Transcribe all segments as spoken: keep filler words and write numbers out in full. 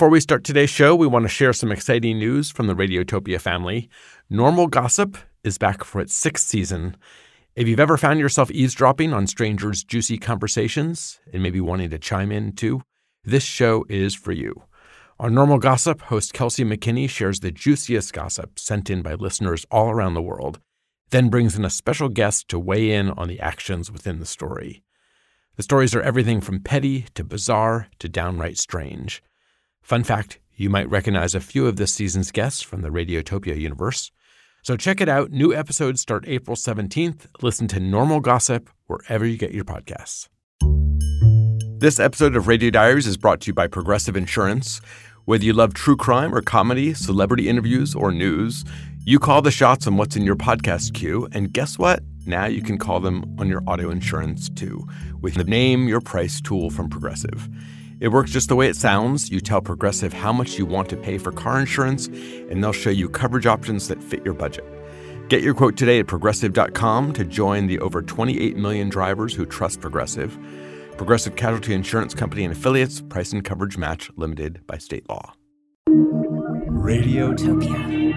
Before we start today's show, we want to share some exciting news from the Radiotopia family. Normal Gossip is back for its sixth season. If you've ever found yourself eavesdropping on strangers' juicy conversations and maybe wanting to chime in too, this show is for you. On Normal Gossip, host Kelsey McKinney shares the juiciest gossip sent in by listeners all around the world, then brings in a special guest to weigh in on the actions within the story. The stories are everything from petty to bizarre to downright strange. Fun fact, you might recognize a few of this season's guests from the Radiotopia universe. So check it out. New episodes start April seventeenth. Listen to Normal Gossip wherever you get your podcasts. This episode of Radio Diaries is brought to you by Progressive Insurance. Whether you love true crime or comedy, celebrity interviews, or news, you call the shots on what's in your podcast queue. And guess what? Now you can call them on your auto insurance too with the Name Your Price tool from Progressive. It works just the way it sounds. You tell Progressive how much you want to pay for car insurance, and they'll show you coverage options that fit your budget. Get your quote today at progressive dot com to join the over twenty-eight million drivers who trust Progressive. Progressive Casualty Insurance Company and affiliates. Price and coverage match limited by state law. Radiotopia.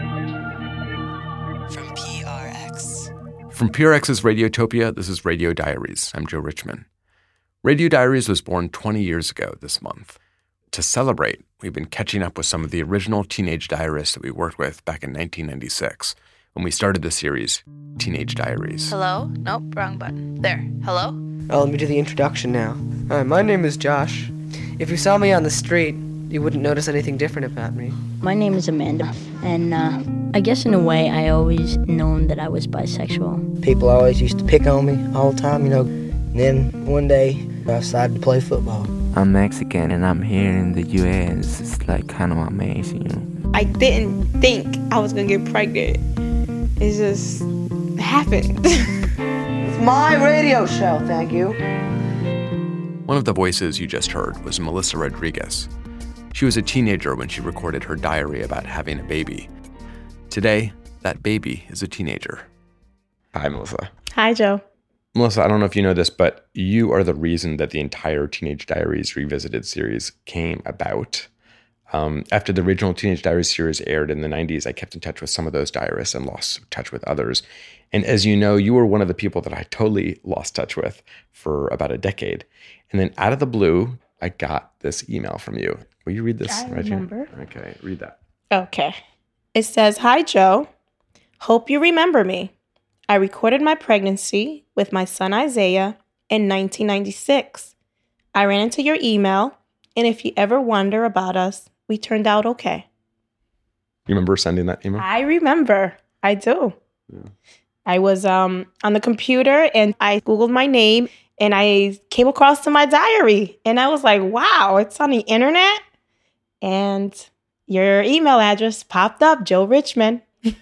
From P R X. From P R X's Radiotopia, this is Radio Diaries. I'm Joe Richman. Radio Diaries was born twenty years ago this month. To celebrate, we've been catching up with some of the original teenage diarists that we worked with back in nineteen ninety-six when we started the series, Teenage Diaries. Hello? Nope, wrong button. There. Hello? Oh, let me do the introduction now. Hi, my name is Josh. If you saw me on the street, you wouldn't notice anything different about me. My name is Amanda, and uh, I guess in a way I always known that I was bisexual. People always used to pick on me all the time, you know. And then one day, I decided to play football. I'm Mexican and I'm here in the U S. It's like kind of amazing, you know. I didn't think I was gonna get pregnant. It just happened. It's my radio show, thank you. One of the voices you just heard was Melissa Rodriguez. She was a teenager when she recorded her diary about having a baby. Today, that baby is a teenager. Hi, Melissa. Hi, Joe. Melissa, I don't know if you know this, but you are the reason that the entire Teenage Diaries Revisited series came about. Um, after the original Teenage Diaries series aired in the nineties, I kept in touch with some of those diarists and lost touch with others. And as you know, you were one of the people that I totally lost touch with for about a decade. And then out of the blue, I got this email from you. Will you read this? I right remember. Here? Okay, read that. Okay. It says, "Hi, Joe. Hope you remember me. I recorded my pregnancy with my son Isaiah in nineteen ninety-six. I ran into your email, and if you ever wonder about us, we turned out okay." You remember sending that email? I remember. I do. Yeah. I was um, on the computer, and I Googled my name, and I came across to my diary. And I was like, wow, it's on the internet? And your email address popped up, Joe Richman.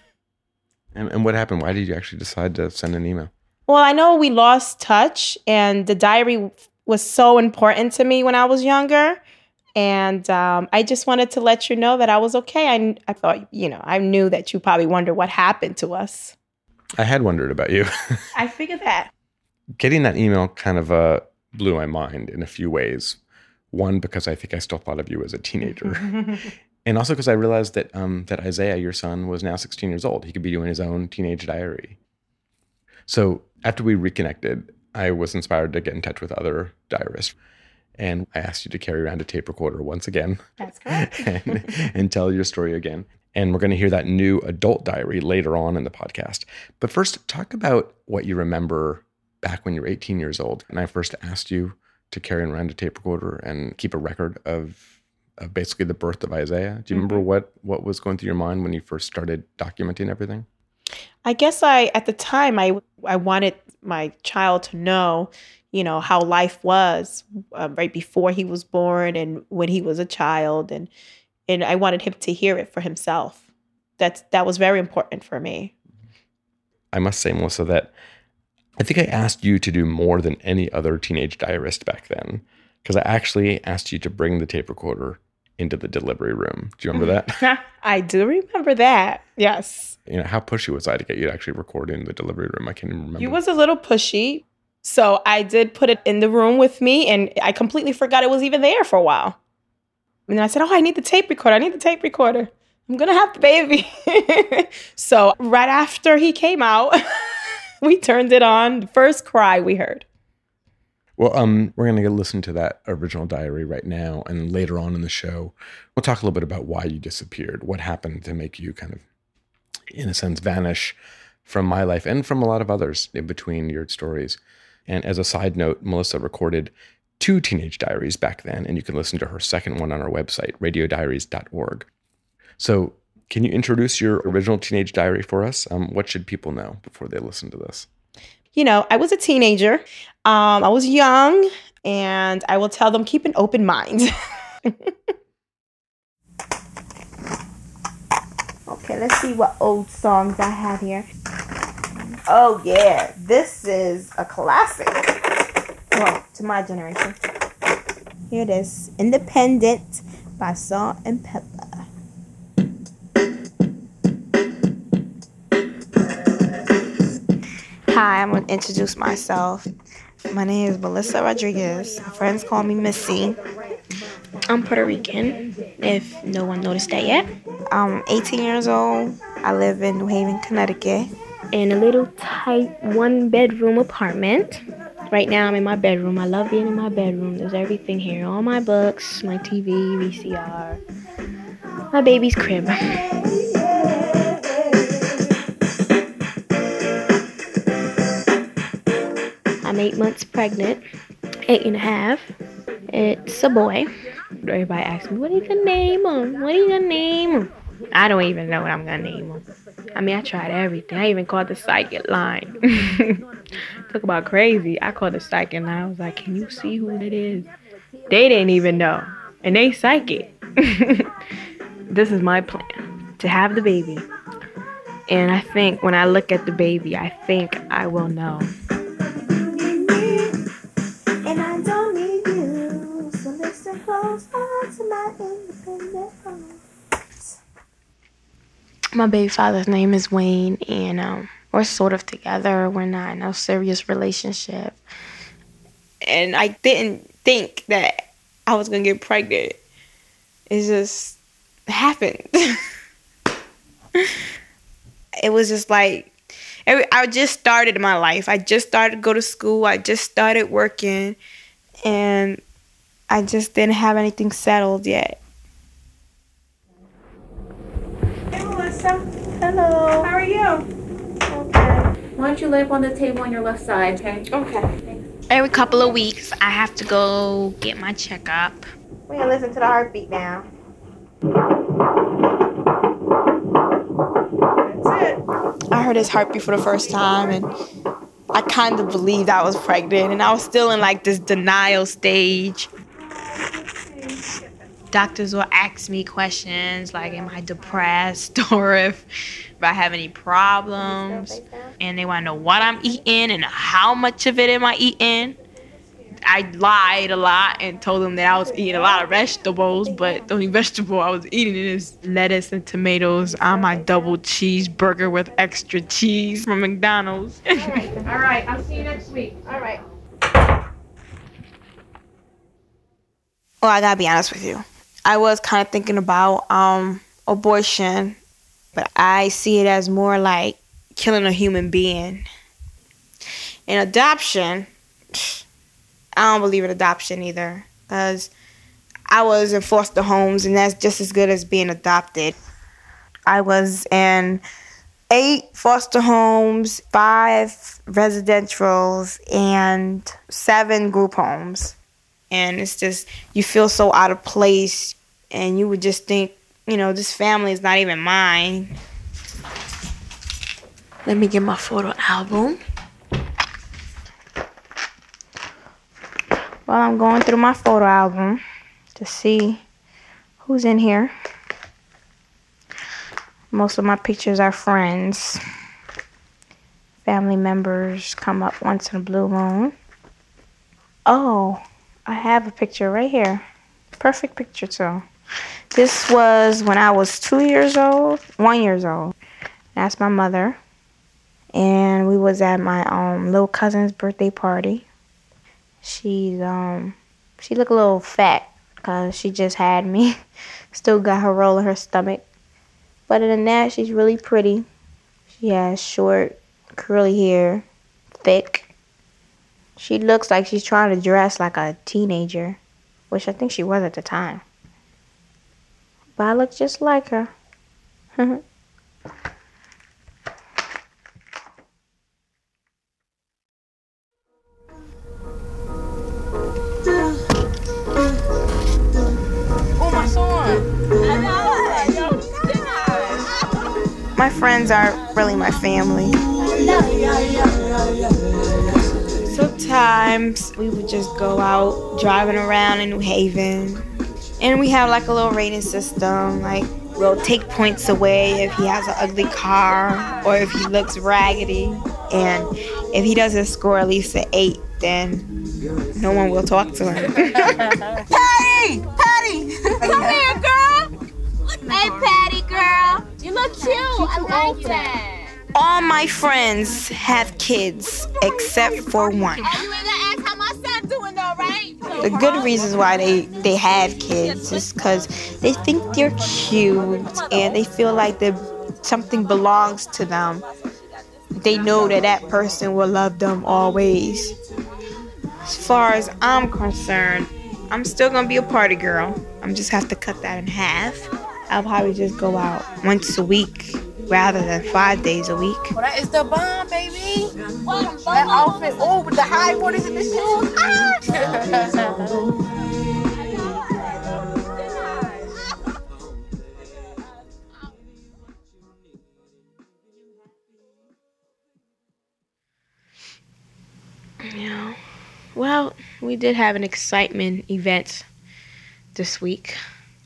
And, and what happened? Why did you actually decide to send an email? Well, I know we lost touch, and the diary was so important to me when I was younger. And um, I just wanted to let you know that I was okay. I, I thought, you know, I knew that you probably wondered what happened to us. I had wondered about you. I figured that. Getting that email kind of uh, blew my mind in a few ways. One, because I think I still thought of you as a teenager. And also because I realized that um, that Isaiah, your son, was now sixteen years old. He could be doing his own teenage diary. So after we reconnected, I was inspired to get in touch with other diarists. And I asked you to carry around a tape recorder once again. That's correct. and, and tell your story again. And we're going to hear that new adult diary later on in the podcast. But first, talk about what you remember back when you were eighteen years old. And I first asked you to carry around a tape recorder and keep a record of Uh, basically the birth of Isaiah. Do you remember mm-hmm. what, what was going through your mind when you first started documenting everything? I guess I, at the time, I, I wanted my child to know, you know, how life was uh, right before he was born and when he was a child. And, and I wanted him to hear it for himself. That's, that was very important for me. I must say, Melissa, that I think I asked you to do more than any other teenage diarist back then, because I actually asked you to bring the tape recorder into the delivery room. Do you remember that? I do remember that. Yes. You know, how pushy was I to get you to actually record in the delivery room? I can't even remember. You was a little pushy. So I did put it in the room with me, and I completely forgot it was even there for a while. And then I said, oh, I need the tape recorder. I need the tape recorder. I'm going to have the baby. So right after he came out, we turned it on. The first cry we heard. Well, um, we're going to listen to that original diary right now. And later on in the show, we'll talk a little bit about why you disappeared, what happened to make you kind of, in a sense, vanish from my life and from a lot of others in between your stories. And as a side note, Melissa recorded two teenage diaries back then, and you can listen to her second one on our website, radio diaries dot org. So can you introduce your original teenage diary for us? Um, what should people know before they listen to this? You know, I was a teenager. Um, I was young, and I will tell them, keep an open mind. Okay, let's see what old songs I have here. Oh, yeah. This is a classic. Well, to my generation. Here it is. Independent by Salt and Pepper. Hi, I'm going to introduce myself. My name is Melissa Rodriguez. My friends call me Missy. I'm Puerto Rican, if no one noticed that yet. I'm eighteen years old. I live in New Haven, Connecticut. In a little tight one-bedroom apartment. Right now I'm in my bedroom. I love being in my bedroom. There's everything here. All my books, my T V, V C R, my baby's crib. I'm eight months pregnant, eight and a half. It's a boy. Everybody asks me, what are you going to name him? What are you going to name him? I don't even know what I'm going to name him. I mean, I tried everything. I even called the psychic line. Talk about crazy. I called the psychic line. I was like, can you see who it is? They didn't even know. And they psychic. This is my plan, to have the baby. And I think when I look at the baby, I think I will know. And I don't need you, so listen close to my independent heart. My baby father's name is Wayne, and um, we're sort of together. We're not in a serious relationship. And I didn't think that I was going to get pregnant. It just happened. It was just like, I just started my life. I just started to go to school. I just started working. And I just didn't have anything settled yet. Hey, Melissa. Hello. How are you? Okay. Why don't you lay up on the table on your left side, okay? Okay. Every couple of weeks, I have to go get my checkup. We're going to listen to the heartbeat now. That's it. I heard his heartbeat for the first time, and I kind of believed I was pregnant, and I was still in like this denial stage. Doctors will ask me questions like, am I depressed, or if, if I have any problems, and they want to know what I'm eating and how much of it am I eating. I lied a lot and told them that I was eating a lot of vegetables, but the only vegetable I was eating is lettuce and tomatoes on my double cheeseburger with extra cheese from McDonald's. All right. All right. I'll see you next week. All right. Well, I gotta be honest with you. I was kind of thinking about um, abortion, but I see it as more like killing a human being. In adoption, I don't believe in adoption either, because I was in foster homes, and that's just as good as being adopted. I was in eight foster homes, five residentials, and seven group homes. And it's just, you feel so out of place, and you would just think, you know, this family is not even mine. Let me get my photo album. While I'm going through my photo album to see who's in here. Most of my pictures are friends. Family members come up once in a blue moon. Oh, I have a picture right here. Perfect picture too. This was when I was two years old, one years old. That's my mother. And we was at my um, little cousin's birthday party. She's um, she looked a little fat. because she just had me. Still got her roll in her stomach. But other than that, she's really pretty. She has short, curly hair, thick. She looks like she's trying to dress like a teenager, which I think she was at the time. But I look just like her. My friends are really my family. Sometimes we would just go out driving around in New Haven. And we have like a little rating system. Like we'll take points away if he has an ugly car or if he looks raggedy. And if he doesn't score at least an eight, then no one will talk to him. Patty! Patty! Come here, girl! Hey, Patty, girl. You look cute. I like that. All my friends have kids except for one. Oh, you ain't gonna ask how my son doing though, right? The good reasons why they, they have kids is because they think they're cute and they feel like they something belongs to them. They know that that person will love them always. As far as I'm concerned, I'm still gonna be a party girl. I'm just have to cut that in half. I'll probably just go out once a week rather than five days a week. Well, that is the bomb, baby. That outfit, oh, with the high waters and the shoes. Ah! Yeah. Well, we did have an excitement event this week.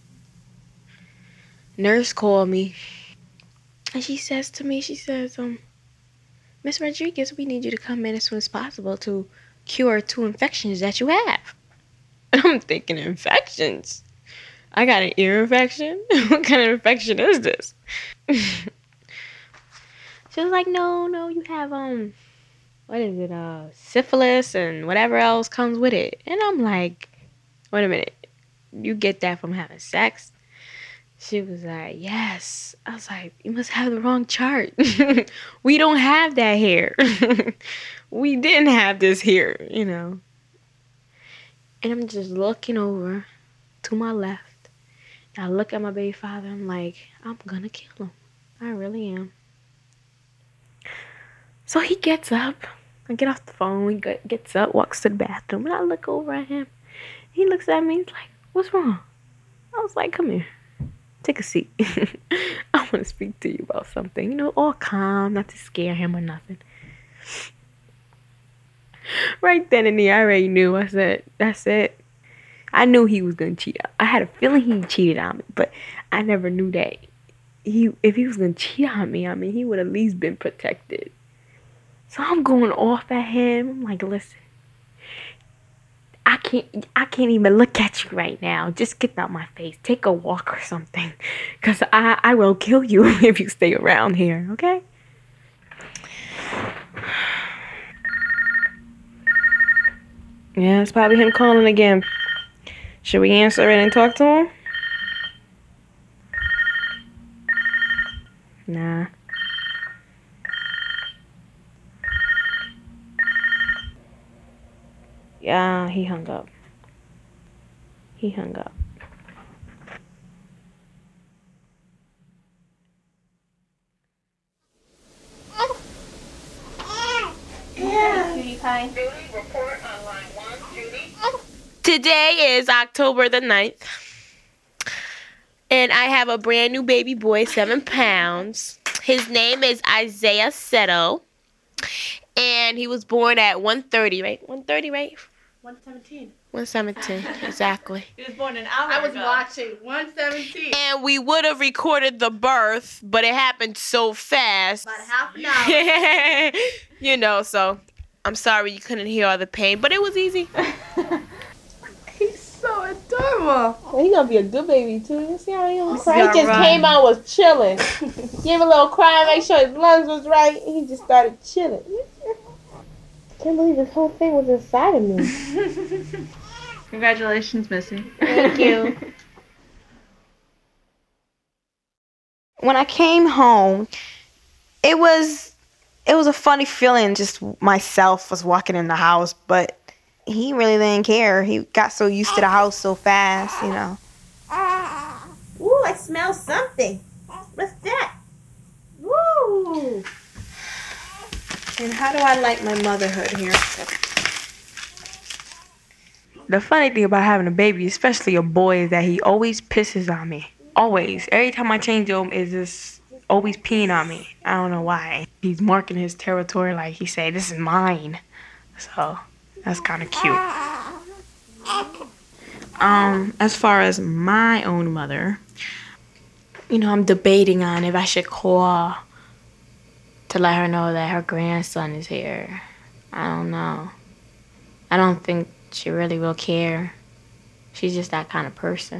Nurse called me, and she says to me, she says, um, Miss Rodriguez, we need you to come in as soon as possible to cure two infections that you have. And I'm thinking, infections? I got an ear infection? What kind of infection is this? She was like, no, no, you have, um, what is it, uh, syphilis and whatever else comes with it. And I'm like, wait a minute, you get that from having sex? She was like, yes. I was like, you must have the wrong chart. We don't have that here. We didn't have this here, you know. And I'm just looking over to my left. And I look at my baby father. I'm like, I'm going to kill him. I really am. So he gets up. I get off the phone. He gets up, walks to the bathroom. And I look over at him. He looks at me. He's like, what's wrong? I was like, come here. Take a seat. I want to speak to you about something. You know, all calm, not to scare him or nothing. Right then and there, I already knew. I said, that's it. I knew he was going to cheat. I had a feeling he cheated on me, but I never knew that. He, if he was going to cheat on me, I mean, he would at least been protected. So I'm going off at him. I'm like, listen. I can't I can't even look at you right now. Just get out my face. Take a walk or something. Because I, I will kill you if you stay around here, okay? Yeah, it's probably him calling again. Should we answer it and talk to him? Nah. Yeah, he hung up. He hung up. Yeah. Cutie pie. Today is October the ninth. And I have a brand new baby boy, seven pounds. His name is Isaiah Seto. And he was born at one thirty, right? one thirty, right? one seventeen. one seventeen, exactly. He was born an hour I was ago. watching. one seventeen. And we would have recorded the birth, but it happened so fast. About half an hour. You know, so I'm sorry you couldn't hear all the pain, but it was easy. He's so adorable. Well, he's gonna be a good bababy too. You see how he was He crying? He got just run. came out, was chilling. Gave a little cry, make sure his lungs was right, and he just started chilling. I can't believe this whole thing was inside of me. Congratulations, Missy. Thank you. When I came home, it was it was a funny feeling. Just myself was walking in the house, but he really didn't care. He got so used to the house so fast, you know. Ooh, I smell something. What's that? Woo! And how do I like my motherhood here? The funny thing about having a baby, especially a boy, is that he always pisses on me. Always. Every time I change him, is just always peeing on me. I don't know why. He's marking his territory like he said, this is mine. So that's kind of cute. Um, as far as my own mother, you know, I'm debating on if I should call to let her know that her grandson is here. I don't know. I don't think she really will care. She's just that kind of person.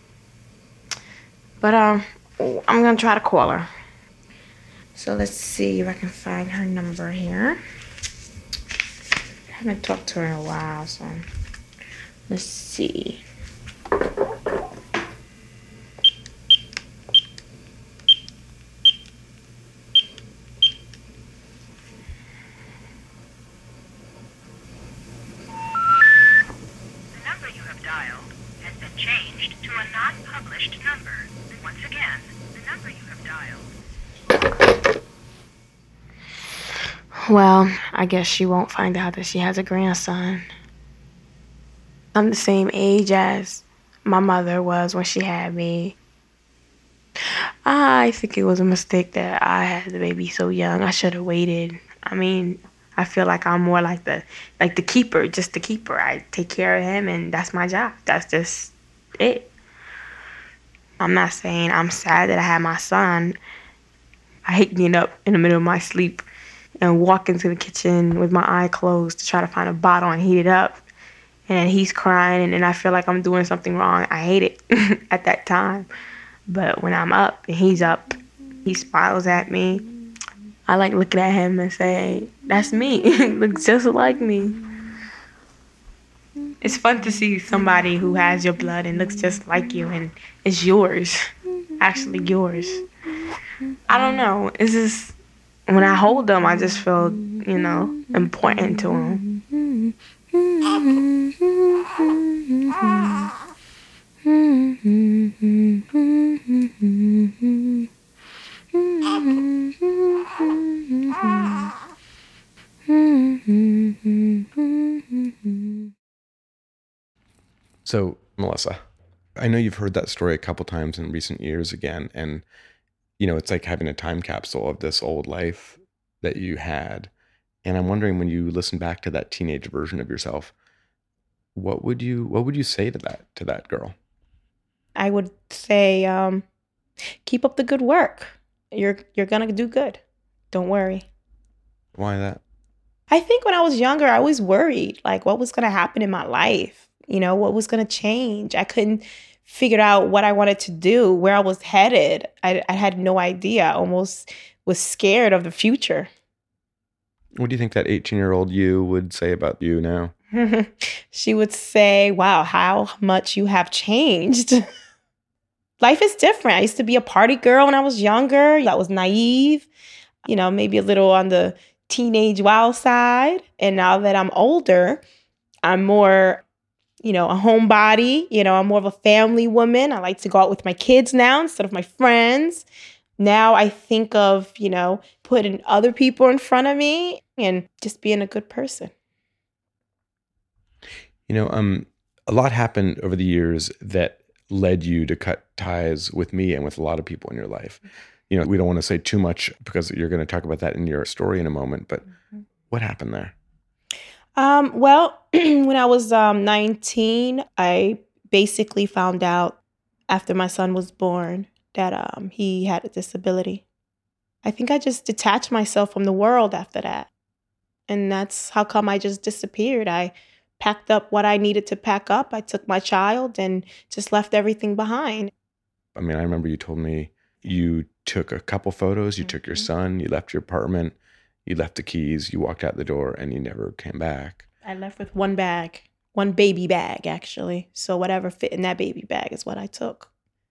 But um, I'm gonna try to call her. So let's see if I can find her number here. I haven't talked to her in a while, so let's see. Well, I guess she won't find out that she has a grandson. I'm the same age as my mother was when she had me. I think it was a mistake that I had the baby so young. I should have waited. I mean, I feel like I'm more like the like the keeper, just the keeper. I take care of him, and that's my job. That's just it. I'm not saying I'm sad that I had my son. I hate getting up in the middle of my sleep and walk into the kitchen with my eye closed to try to find a bottle and heat it up. And he's crying, and then I feel like I'm doing something wrong. I hate it at that time. But when I'm up and he's up, he smiles at me. I like looking at him and say, that's me. Looks just like me. It's fun to see somebody who has your blood and looks just like you and it's yours. Actually yours. I don't know. It's just, when I hold them, I just feel, you know, important to them. So, Melissa, I know you've heard that story a couple times in recent years again, and you know, it's like having a time capsule of this old life that you had. And I'm wondering, when you listen back to that teenage version of yourself, what would you what would you say to that to that girl? I would say, um, keep up the good work. You're you're gonna do good. Don't worry. Why that? I think when I was younger, I was worried, like what was gonna happen in my life. You know, what was gonna change. I couldn't figure out what I wanted to do, where I was headed. I, I had no idea. I almost was scared of the future. What do you think that eighteen-year-old you would say about you now? She would say, wow, how much you have changed. Life is different. I used to be a party girl when I was younger. I was naive, you know, maybe a little on the teenage wild side. And now that I'm older, I'm more, you know, a homebody. You know, I'm more of a family woman. I like to go out with my kids now instead of my friends. Now I think of, you know, putting other people in front of me and just being a good person. You know, um, a lot happened over the years that led you to cut ties with me and with a lot of people in your life. You know, we don't want to say too much because you're going to talk about that in your story in a moment, but mm-hmm. What happened there? Um, well, when I was um, nineteen, I basically found out after my son was born that um, he had a disability. I think I just detached myself from the world after that. And that's how come I just disappeared. I packed up what I needed to pack up. I took my child and just left everything behind. I mean, I remember you told me you took a couple photos, you mm-hmm. took your son, you left your apartment, you left the keys, you walked out the door, and you never came back. I left with one bag. one baby bag, actually. So whatever fit in that baby bag is what I took.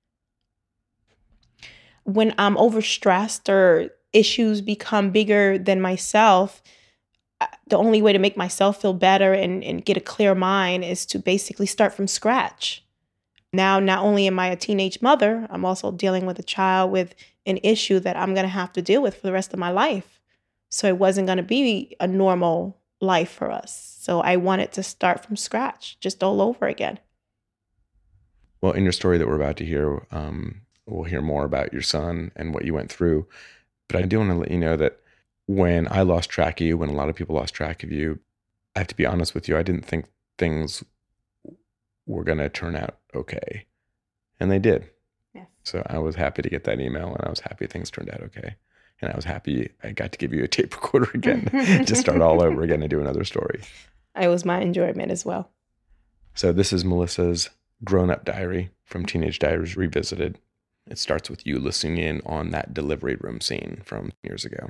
When I'm overstressed or issues become bigger than myself, the only way to make myself feel better and, and get a clear mind is to basically start from scratch. Now, not only am I a teenage mother, I'm also dealing with a child with an issue that I'm going to have to deal with for the rest of my life. So it wasn't going to be a normal life for us. So I wanted to start from scratch, just all over again. Well, in your story that we're about to hear, um, we'll hear more about your son and what you went through. But I do want to let you know that when I lost track of you, when a lot of people lost track of you, I have to be honest with you, I didn't think things were going to turn out okay. And they did. Yeah. So I was happy to get that email, and I was happy things turned out okay. And I was happy I got to give you a tape recorder again to start all over again and do another story. It was my enjoyment as well. So this is Melissa's grown-up diary from Teenage Diaries Revisited. It starts with you listening in on that delivery room scene from years ago.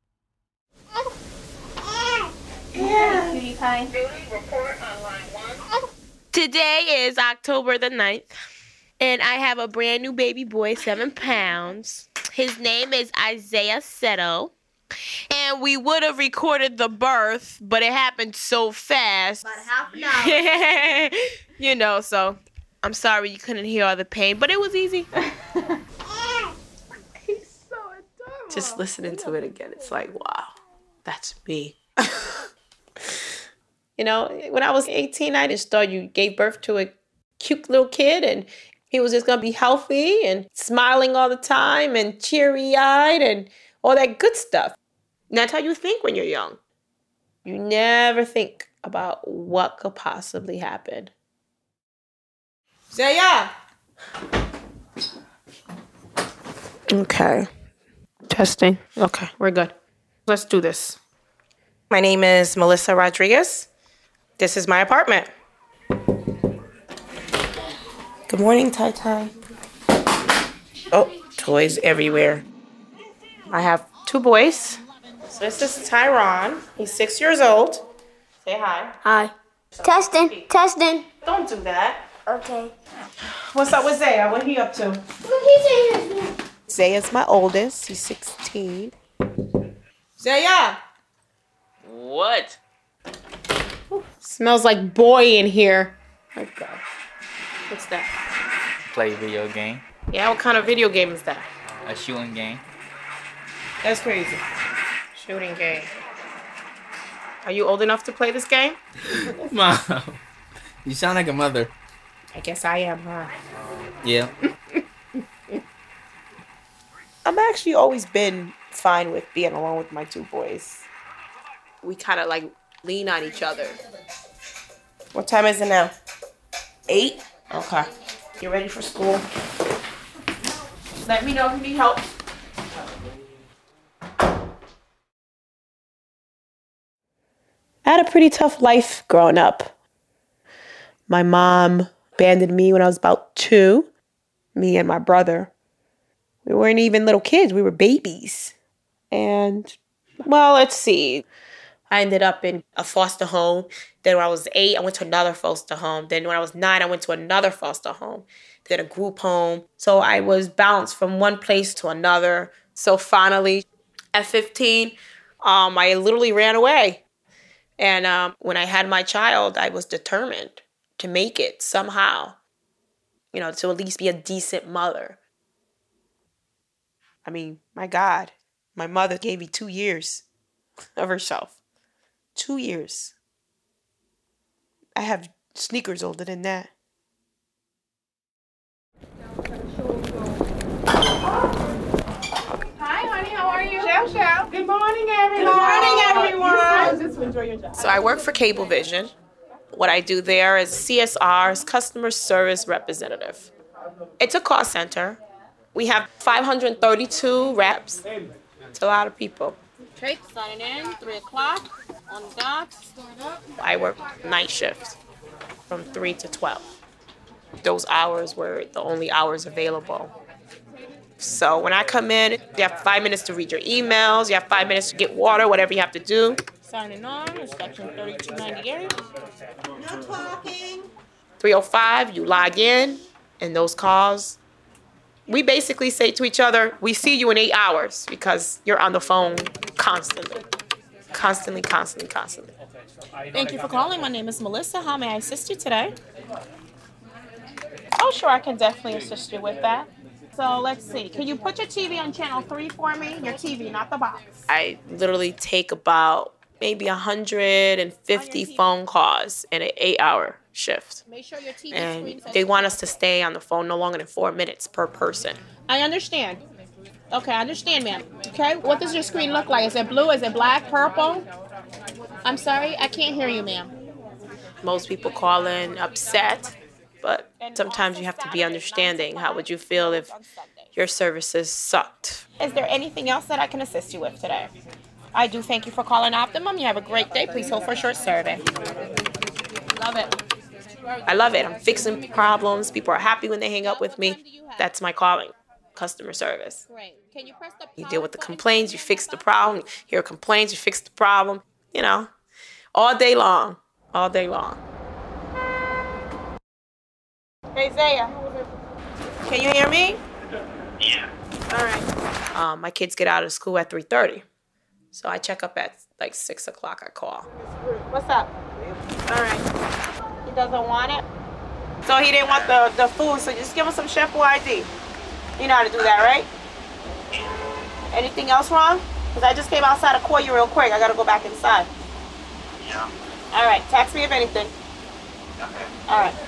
Yeah. Cutie pie. Today is October the ninth, and I have a brand new baby boy, seven pounds. His name is Isaiah Seto, and we would have recorded the birth, but it happened so fast. About half an hour. You know, so I'm sorry you couldn't hear all the pain, but it was easy. He's so adorable. Just listening to it again, it's like, wow, that's me. You know, when I was eighteen, I just thought you gave birth to a cute little kid and he was just going to be healthy and smiling all the time and cheery-eyed and all that good stuff. And that's how you think when you're young. You never think about what could possibly happen. Zaya! Okay. Testing. Okay, we're good. Let's do this. My name is Melissa Rodriguez. This is my apartment. Good morning, Tai Tai. Oh, toys everywhere. I have two boys. So this is Tyron. He's six years old. Say hi. Hi. Testing, testing. Don't do that. Okay. What's up with Zaya? What are he up to? Look, he's in here. Zaya's my oldest. He's sixteen. Zaya! What? Smells like boy in here. Okay. What's that? Play video game. Yeah, what kind of video game is that? A shooting game. That's crazy. Shooting game. Are you old enough to play this game? Mom, you sound like a mother. I guess I am, huh? Yeah. I've actually always been fine with being alone with my two boys. We kind of like lean on each other. What time is it now? Eight? Okay. You ready for school? Let me know if you need help. I had a pretty tough life growing up. My mom abandoned me when I was about two. Me and my brother. We weren't even little kids. We were babies. And, well, let's see. I ended up in a foster home. Then when I was eight, I went to another foster home. Then when I was nine, I went to another foster home. Then a group home. So I was bounced from one place to another. So finally, at fifteen, um, I literally ran away. And um, when I had my child, I was determined to make it somehow. You know, to at least be a decent mother. I mean, my God, my mother gave me two years of herself. Two years. I have sneakers older than that. Hi, honey. How are you? Shell, Shell. Good morning, everyone. Good morning, everyone. Just enjoy your job. So I work for Cablevision. What I do there is C S R's customer service representative. It's a call center. We have five hundred thirty-two reps. It's a lot of people. Trade signing in, three o'clock on the dot. I work night shift from three to twelve. Those hours were the only hours available. So when I come in, you have five minutes to read your emails, you have five minutes to get water, whatever you have to do. Signing on, inspection thirty-two ninety-eight. No talking. three oh five, you log in, and those calls, we basically say to each other, we see you in eight hours because you're on the phone constantly. Constantly, constantly, constantly. Thank you for calling. My name is Melissa. How may I assist you today? Oh, sure, I can definitely assist you with that. So let's see. Can you put your T V on channel three for me? Your T V, not the box. I literally take about maybe one hundred fifty phone calls in an eight-hour shift. Make sure your T V And screen says- they want us to stay on the phone no longer than four minutes per person. I understand. Okay, I understand, ma'am. Okay, what does your screen look like? Is it blue? Is it black? Purple? I'm sorry, I can't hear you, ma'am. Most people call in upset, but sometimes you have to be understanding. How would you feel if your services sucked? Is there anything else that I can assist you with today? I do thank you for calling Optimum. You have a great day. Please hold for a short survey. Love it. I love it. I'm fixing problems. People are happy when they hang up with me. That's my calling. Customer service. Great. Can you press the You deal with the complaints, you fix the problem. You hear complaints, you fix the problem. You know, all day long. All day long. Hey, Zaya. Can you hear me? Yeah. All right. Um, my kids get out of school at three thirty. So I check up at like six o'clock. I call. What's up? All right. He doesn't want it? So he didn't want the, the food, so just give him some Chef I D. You know how to do that, right? Anything else wrong? Because I just came outside to call you real quick. I got to go back inside. Yeah. All right. Text me if anything. Okay. All right.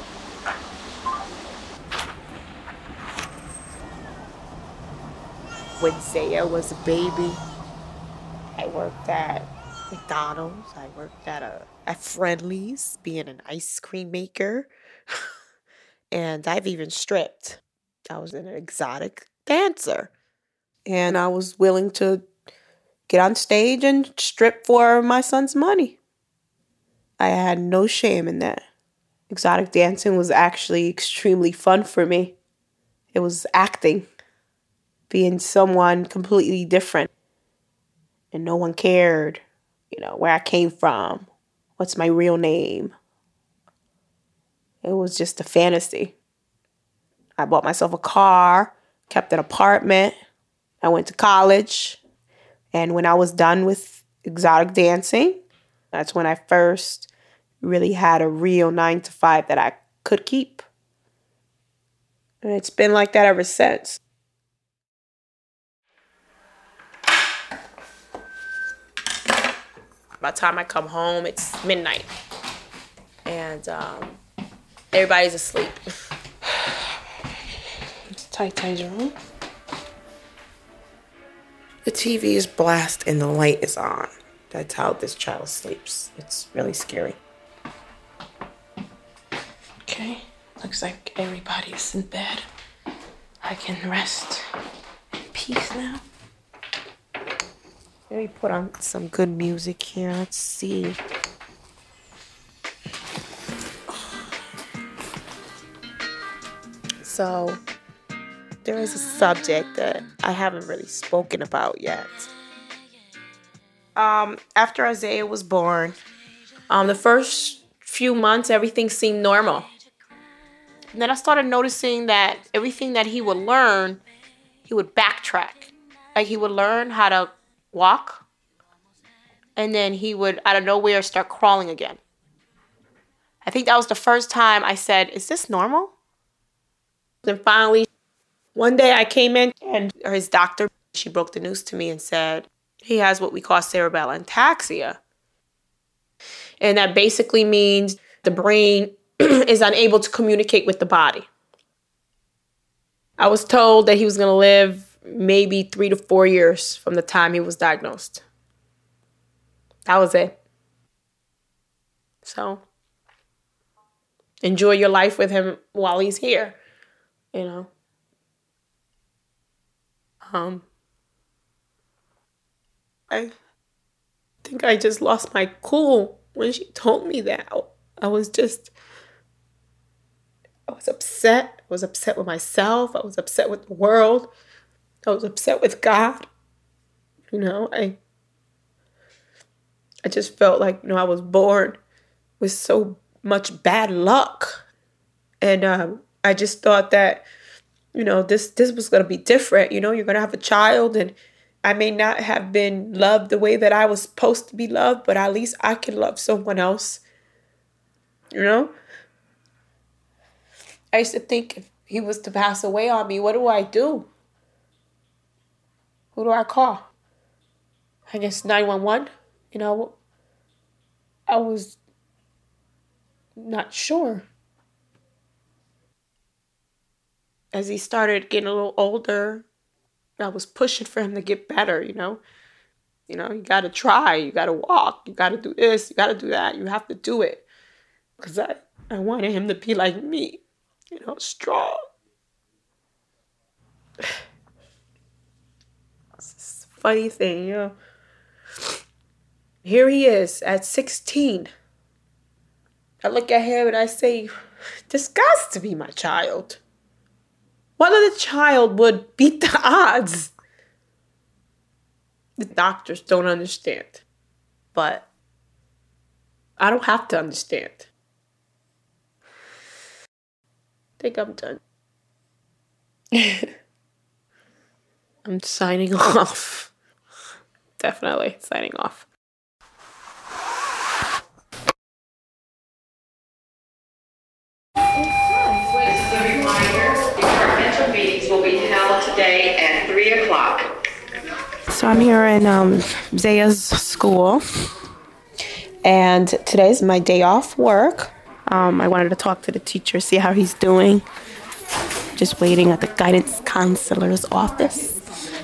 When Zaya was a baby, I worked at McDonald's. I worked at a at Friendly's, being an ice cream maker. And I've even stripped. I was an exotic dancer. And I was willing to get on stage and strip for my son's money. I had no shame in that. Exotic dancing was actually extremely fun for me. It was acting, being someone completely different. And no one cared, you know, where I came from, what's my real name. It was just a fantasy. I bought myself a car, kept an apartment. I went to college. And when I was done with exotic dancing, that's when I first really had a real nine to five that I could keep. And it's been like that ever since. By the time I come home, it's midnight. And um, everybody's asleep. It's tight, tight, Jerome. The T V is blast and the light is on. That's how this child sleeps. It's really scary. Okay, looks like everybody's in bed. I can rest in peace now. Let me put on some good music here. Let's see. So, there is a subject that I haven't really spoken about yet. Um, after Isaiah was born, um, the first few months, everything seemed normal. And then I started noticing that everything that he would learn, he would backtrack. Like he would learn how to walk, and then he would, out of nowhere, start crawling again. I think that was the first time I said, is this normal? Then finally, one day I came in, and his doctor, she broke the news to me and said, he has what we call cerebral ataxia. And that basically means the brain is unable to communicate with the body. I was told that he was going to live maybe three to four years from the time he was diagnosed. That was it. So, enjoy your life with him while he's here, you know. Um, I think I just lost my cool when she told me that. I was just, I was upset. I was upset with myself. I was upset with the world. I was upset with God. You know, I, I just felt like, you know, I was born with so much bad luck. And um, I just thought that, you know, this, this was going to be different. You know, you're going to have a child, and I may not have been loved the way that I was supposed to be loved, but at least I can love someone else. You know? I used to think if he was to pass away on me, what do I do? Who do I call? I guess nine one one? You know, I was not sure. As he started getting a little older, I was pushing for him to get better, you know? You know, you gotta try, you gotta walk, you gotta do this, you gotta do that, you have to do it. Because I, I wanted him to be like me, you know, strong. It's a funny thing, you know? Here he is at sixteen. I look at him and I say, this has to be my child. What other child would beat the odds? The doctors don't understand. But I don't have to understand. I think I'm done. I'm signing off. Definitely signing off. Meetings will be held today at three o'clock. So I'm here in um, Zaya's school, and today's my day off work. Um, I wanted to talk to the teacher, see how he's doing. Just waiting at the guidance counselor's office.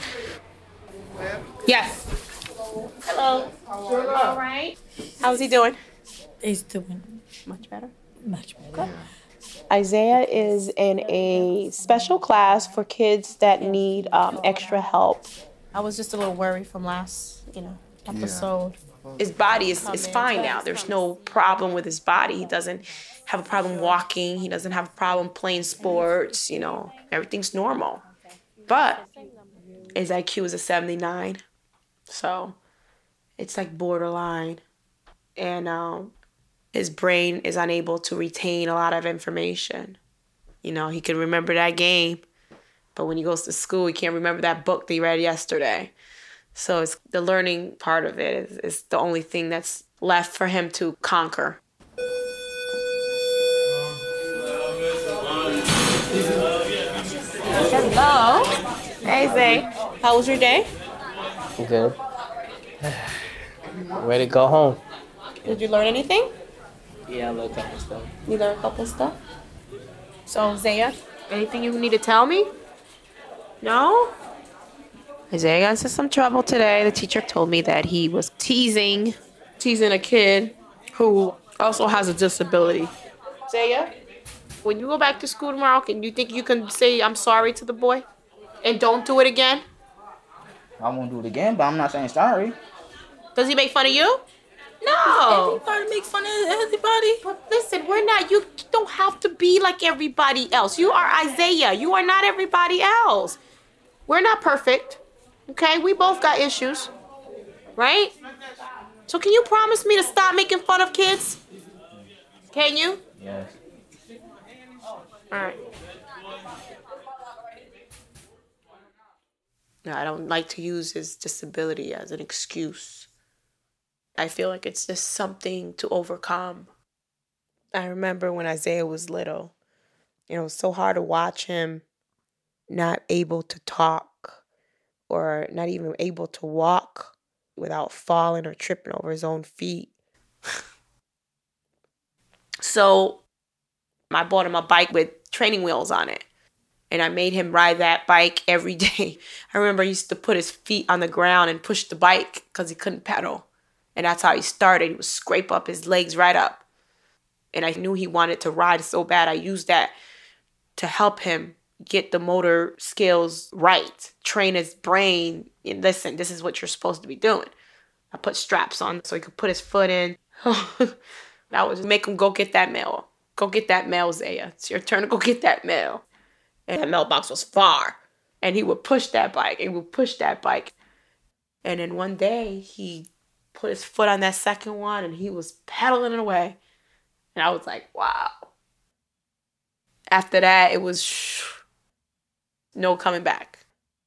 Yes. Hello. All right. How's he doing? He's doing much better. Much better. Isaiah is in a special class for kids that need um, extra help. I was just a little worried from last, you know, episode. Yeah. His body is, is fine now. There's no problem with his body. He doesn't have a problem walking. He doesn't have a problem playing sports. You know, everything's normal. But his I Q is a seventy-nine. So it's like borderline. And um, his brain is unable to retain a lot of information. You know, he can remember that game, but when he goes to school, he can't remember that book that he read yesterday. So it's the learning part of it is, is the only thing that's left for him to conquer. Hello. Hey, Zay. How was your day? Good. Ready to go home. Did you learn anything? Yeah, I learned a couple stuff. You learned a couple stuff? So, Zaya, anything you need to tell me? No? Isaiah got into some trouble today. The teacher told me that he was teasing, teasing a kid who also has a disability. Isaiah, when you go back to school tomorrow, can you think you can say I'm sorry to the boy? And don't do it again? I won't do it again, but I'm not saying sorry. Does he make fun of you? No. Everybody make fun of everybody. But listen, we're not, you don't have to be like everybody else. You are Isaiah. You are not everybody else. We're not perfect. Okay? We both got issues. Right? So can you promise me to stop making fun of kids? Can you? Yes. All right. No, I don't like to use his disability as an excuse. I feel like it's just something to overcome. I remember when Isaiah was little, you know, it was so hard to watch him not able to talk or not even able to walk without falling or tripping over his own feet. So I bought him a bike with training wheels on it. And I made him ride that bike every day. I remember he used to put his feet on the ground and push the bike because he couldn't pedal. And that's how he started. He would scrape up his legs right up. And I knew he wanted to ride so bad. I used that to help him get the motor skills right, train his brain. And listen, this is what you're supposed to be doing. I put straps on so he could put his foot in. That was make him go get that mail. Go get that mail, Zaya. It's your turn to go get that mail. And that mailbox was far. And he would push that bike. And he would push that bike. And then one day, he put his foot on that second one, and he was pedaling it away. And I was like, wow. After that, it was shh, no coming back.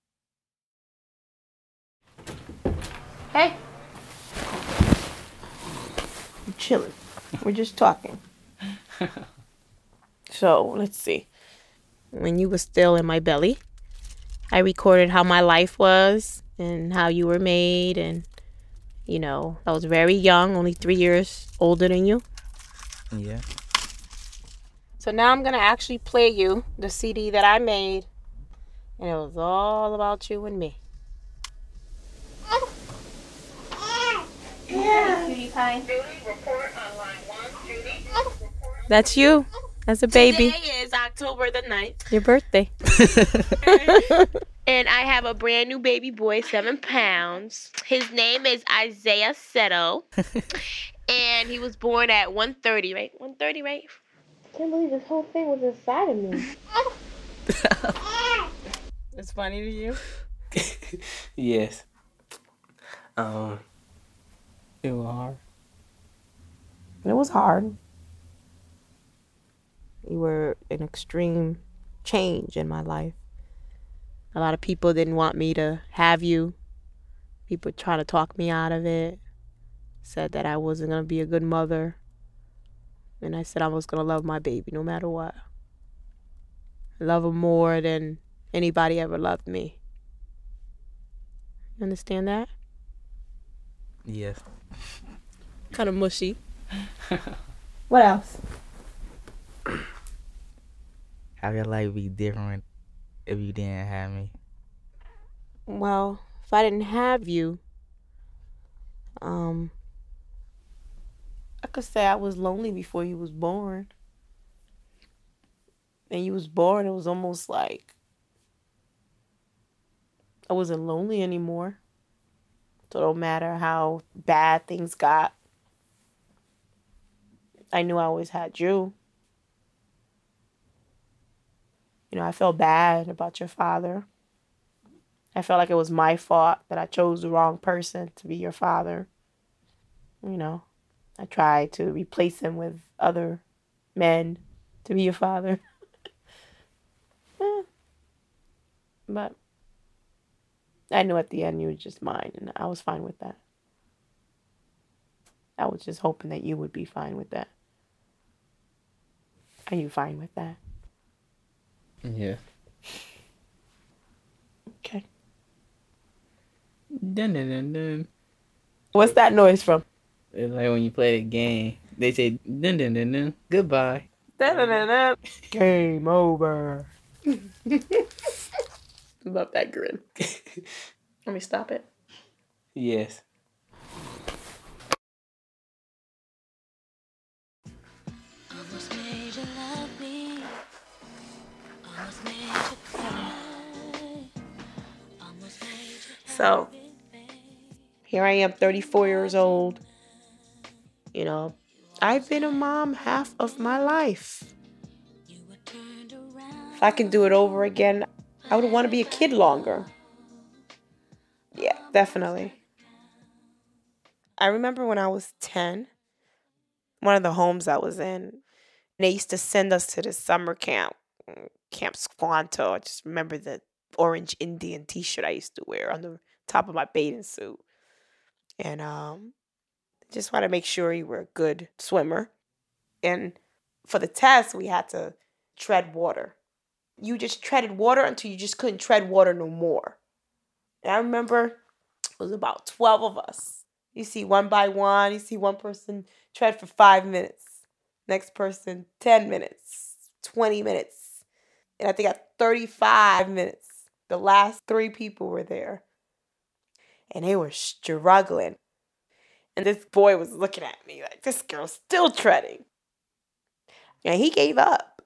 Hey. I'm chilling. We're just talking. So, let's see. When you were still in my belly, I recorded how my life was and how you were made. And, you know, I was very young, only three years older than you. Yeah. So now I'm going to actually play you the C D that I made. And it was all about you and me. Yeah. Cutie pie. That's you. That's a baby. Today is October the ninth. Your birthday. And I have a brand new baby boy, seven pounds. His name is Isaiah Seto. And he was born at one thirty, right? one thirty, right? I can't believe this whole thing was inside of me. It's funny to you? Yes. Um, it was hard. It was hard. You were an extreme change in my life. A lot of people didn't want me to have you. People trying to talk me out of it. Said that I wasn't going to be a good mother. And I said I was going to love my baby no matter what. Love him more than anybody ever loved me. You understand that? Yes. Kind of mushy. What else? How your life be different if you didn't have me? Well, if I didn't have you, um, I could say I was lonely before you was born. And you was born, it was almost like I wasn't lonely anymore. So no matter how bad things got, I knew I always had you. You know, I felt bad about your father. I felt like it was my fault that I chose the wrong person to be your father. You know, I tried to replace him with other men to be your father. eh. But I knew at the end you were just mine, and I was fine with that. I was just hoping that you would be fine with that. Are you fine with that? Yeah. Okay. Dun dun dun dun. What's that noise from? It's like when you play the game, they say dun dun dun dun. Goodbye. Dun, dun, dun, dun. Game over. Love that grin. Let me stop it. Yes. So, here I am, thirty-four years old. You know, I've been a mom half of my life. If I can do it over again, I would want to be a kid longer. Yeah, definitely. I remember when I was ten, one of the homes I was in, they used to send us to this summer camp, Camp Squanto. I just remember the orange Indian t-shirt I used to wear on the top of my bathing suit. And um, just want to make sure you were a good swimmer. And for the test, we had to tread water. You just treaded water until you just couldn't tread water no more. And I remember it was about twelve of us. You see one by one, you see one person tread for five minutes. Next person, ten minutes, twenty minutes. And I think at thirty-five minutes, the last three people were there. And they were struggling. And this boy was looking at me like, this girl's still treading. And he gave up.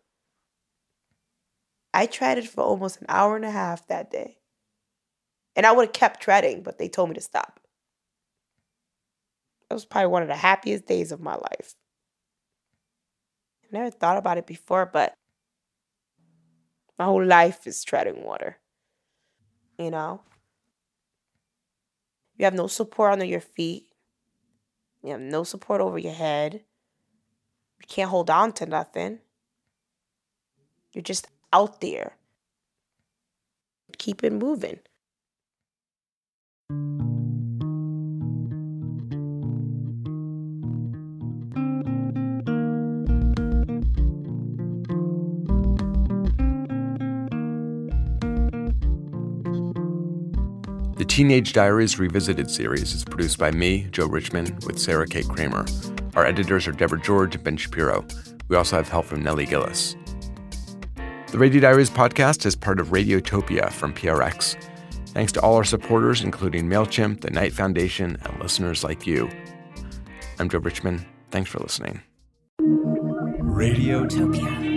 I treaded for almost an hour and a half that day. And I would have kept treading, but they told me to stop. It was probably one of the happiest days of my life. I never thought about it before, but my whole life is treading water. You know? You have no support under your feet. You have no support over your head. You can't hold on to nothing. You're just out there. Keep it moving. The Teenage Diaries Revisited series is produced by me, Joe Richmond, with Sarah K. Kramer. Our editors are Deborah George and Ben Shapiro. We also have help from Nellie Gillis. The Radio Diaries podcast is part of Radiotopia from P R X. Thanks to all our supporters, including MailChimp, the Knight Foundation, and listeners like you. I'm Joe Richmond. Thanks for listening. Radiotopia.